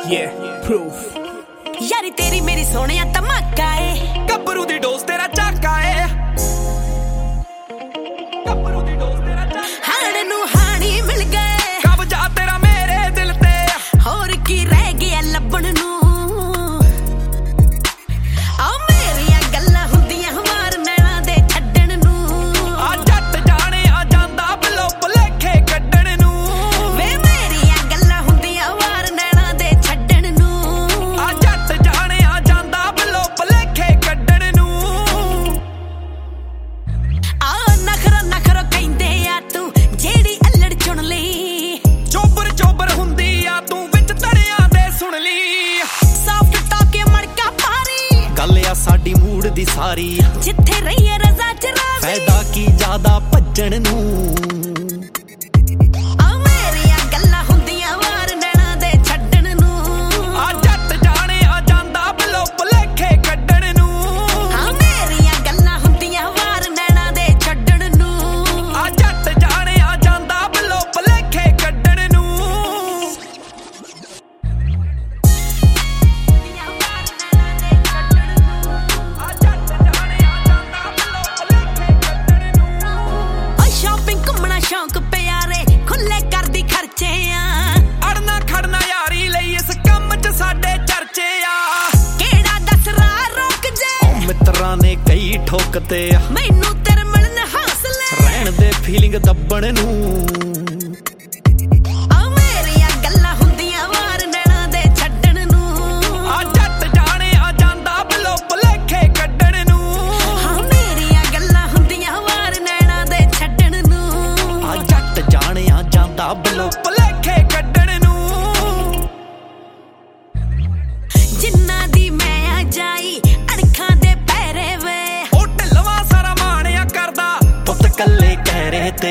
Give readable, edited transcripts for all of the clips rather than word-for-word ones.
यारी तेरी मेरी सोनिया धमाका है, गब्बरू दी डोज तेरा झाका है, गब्बरू दी डोज तेरा झाका। हाण नू हाणी मिल गए, कब्जा तेरा मेरे दिल ते, होर की रह गया लभण नू। आ मेरियां गल्लां हुंदियां मार नैना दे छड्डण नू। आ जट जाने आ जांदा बलो भुलेखे कड्डण नू। वे मेरियां गल्लां हुंदियां मार नैना दे छड्डण नू। आ जट जाने आ जांदा बलो भुलेखे कड्डण नू। आ नखरा नखरा कहंदे आ तू जेड़ी अल्लड़ चुन लई। चोबर चोबर हुंदी आ तू विच तड़ियां दे सुन ली। सॉफ्ट टॉक मड़का पारी, गल आ साडी मूड दी सारी। जिथे रही रजा च राज़ी, फायदा की ज्यादा भज्जण नू। आ मेरियां गल्लां हुंदियां वार नैना दे छड्डण नू। आ जट जाने आ जांदा बलो भुलेखे कड्डण नू। आ मेरियां गल्लां हुंदियां वार नैना दे छड्डण नू। आ जट जाने आ जांदा बलो भुलेखे कड्डण नू। आ जट जाने आ जांदा बलो भुलेखे कड्डण नू। ओ शॉपिंग घुम्मना शौक प्यारे, खुले करदी खर्चे आ। अड़ना खड़ना यारी ਲਈ ਇਸ ਕੰਮ 'ਚ ਸਾਡੇ ਚਰਚੇ ਆ। केड़ा दस राह रोक जे, ਮਿੱਤਰਾਂ ਨੇ ਕਈ ਠੋਕਤੇ ਆ। मैनू तेरे मिलन हौसले। ਰਹਿਣ ਦੇ ਫੀਲਿੰਗ ਦੱਬਣ ਨੂੰ। आ मेरियां गल्लां हुंदियां वार नैना दे छड्डण नू। ਆ ਜੱਟ ਜਾਣੇ ਆ ਜਾਂਦਾ ਬਲੋ ਭੁਲੇਖੇ ਕੱਢਣ ਨੂੰ। आ मेरियां गल्लां हुंदियां वार नैना दे छड्डण नू। ਆ ਜੱਟ ਜਾਣੇ ਆ ਜਾਂਦਾ ਬਲੋ ਭੁਲੇਖੇ ਕੱਢਣ ਨੂੰ। जिन्ना दी मैं आ जाई अणखां दे पैरे वे। ਉਹ ਢਿੱਲਵਾ ਸਾਰਾ ਮਾਣਿਆ ਕਰਦਾ ਪੁੱਤ ਕੱਲੇ ਕਹਿਰੇ ਤੇ।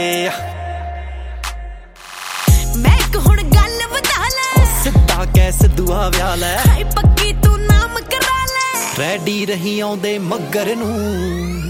मैं एक हुण गल वधा ले, ਸਿੱਧਾ ਕਹਿ ਸਿੱਧੂਆ ਵਿਆਹ ਲੈ। हाय पक्की तू नाम करा ले। ਰੈਡੀ ਰਹੀ ਆਉਂਦੇ ਮੱਗਰ ਨੂੰ।